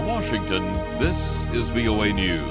From Washington, this is VOA News.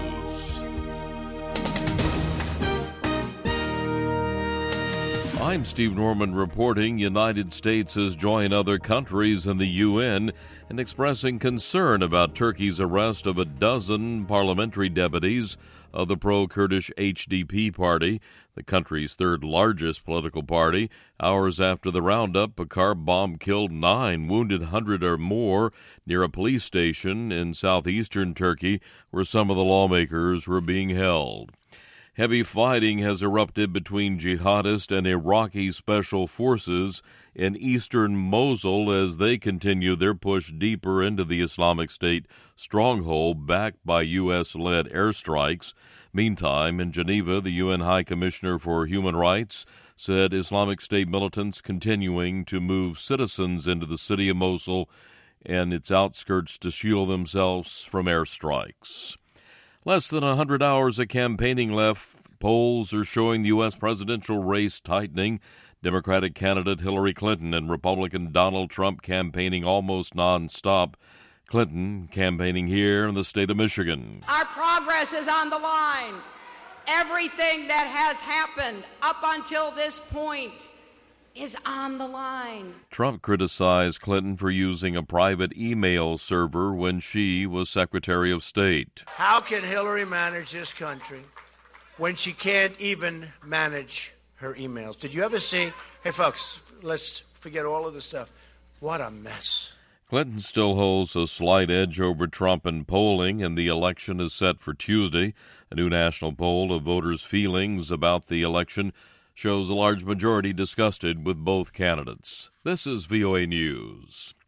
I'm Steve Norman reporting United States has joined other countries in the UN in expressing concern about Turkey's arrest of a dozen parliamentary deputies of the pro-Kurdish HDP party, the country's third largest political party. Hours after the roundup, a car bomb killed 9, wounded 100 or more near a police station in southeastern Turkey where some of the lawmakers were being held. Heavy fighting has erupted between jihadist and Iraqi special forces in eastern Mosul as they continue their push deeper into the Islamic State stronghold backed by U.S.-led airstrikes. Meantime, in Geneva, the UN High Commissioner for Human Rights said Islamic State militants continuing to move citizens into the city of Mosul and its outskirts to shield themselves from airstrikes. Less than 100 hours of campaigning left. Polls are showing the U.S. presidential race tightening. Democratic candidate Hillary Clinton and Republican Donald Trump campaigning almost nonstop. Clinton campaigning here in the state of Michigan. Our progress is on the line. Everything that has happened up until this point is on the line. Trump criticized Clinton for using a private email server when she was Secretary of State. How can Hillary manage this country when she can't even manage her emails? Did you ever see, hey folks, let's forget all of this stuff. What a mess. Clinton still holds a slight edge over Trump in polling, and the election is set for Tuesday. A new national poll of voters' feelings about the election shows a large majority disgusted with both candidates. This is VOA News.